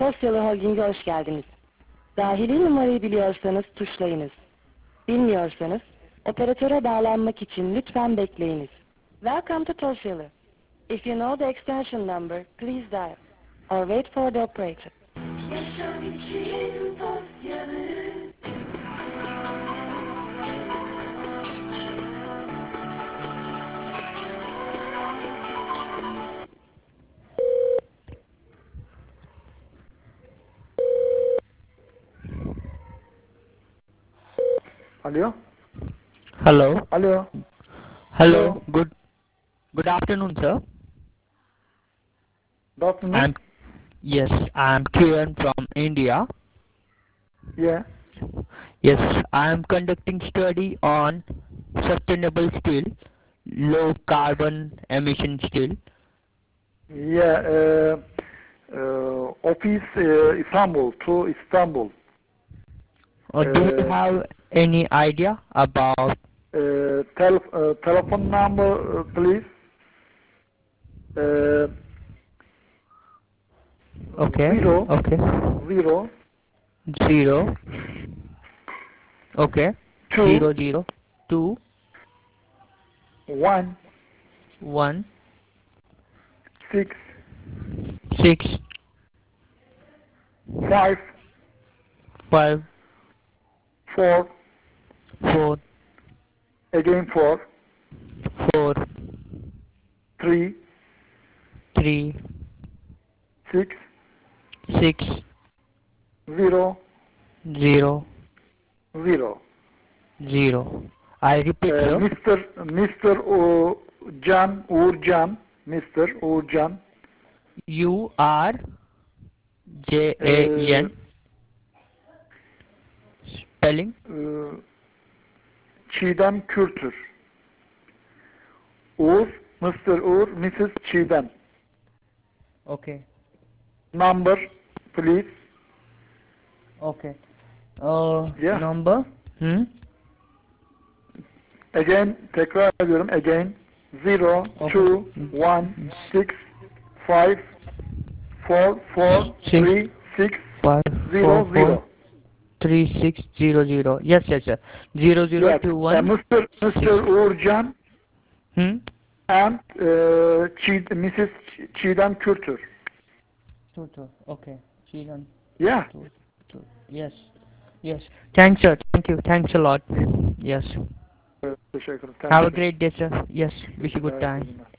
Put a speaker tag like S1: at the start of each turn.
S1: Tosyalı Holding'e hoş geldiniz. Dahili numarayı biliyorsanız tuşlayınız. Bilmiyorsanız operatöre bağlanmak için lütfen bekleyiniz. Welcome to Tosyalı. If you know the extension number, please dial or wait for the operator. Yaşam için Tosyalı.
S2: Hello?
S3: Hello.
S2: Hello?
S3: Hello. Good afternoon, sir.
S2: Good afternoon?
S3: I'm Kiran from India.
S2: Yeah.
S3: Yes, I am conducting study on sustainable steel, low carbon emission steel.
S2: Yeah. Office Istanbul to Istanbul.
S3: Do you have any idea about?
S2: Telephone number, please.
S3: Okay.
S2: Zero.
S3: Okay.
S2: Zero.
S3: 0. Okay.
S2: Two.
S3: 0 2
S2: One.
S3: 1
S2: Six.
S3: 6
S2: Five.
S3: 5
S2: Four.
S3: 4
S2: Again four.
S3: 4
S2: Three.
S3: 3
S2: Six.
S3: 6
S2: Zero.
S3: 0
S2: Zero.
S3: 0. I repeat, sir.
S2: Mr. Can Uğurcan. Mr. Uğurcan.
S3: URJAN. Spelling?
S2: Çiğdem Kürtür. Uğur, Mr. Uğur, Mrs. Çiğdem.
S3: Okay.
S2: Number, please.
S3: Okay.
S2: Yeah.
S3: Number?
S2: Again, tekrar ediyorum. Again. 0,
S3: Okay.
S2: 2, 1, 6, 5, 4, 4, 3, 6,
S3: 5
S2: 0,
S3: 4
S2: 0.
S3: 3 6 0 0. Yes, sir. 0 0
S2: Yes.
S3: 2 1.
S2: Mr. Uğurcan and Mrs. Çiğdem Kürtür.
S3: Okay. Chilan.
S2: Yeah.
S3: Yes. Yes. Thanks, sir. Thank you. Thanks a lot. Yes.
S2: Teşekkür ederim.
S3: Have a great day, sir. Yes. Wish you good time.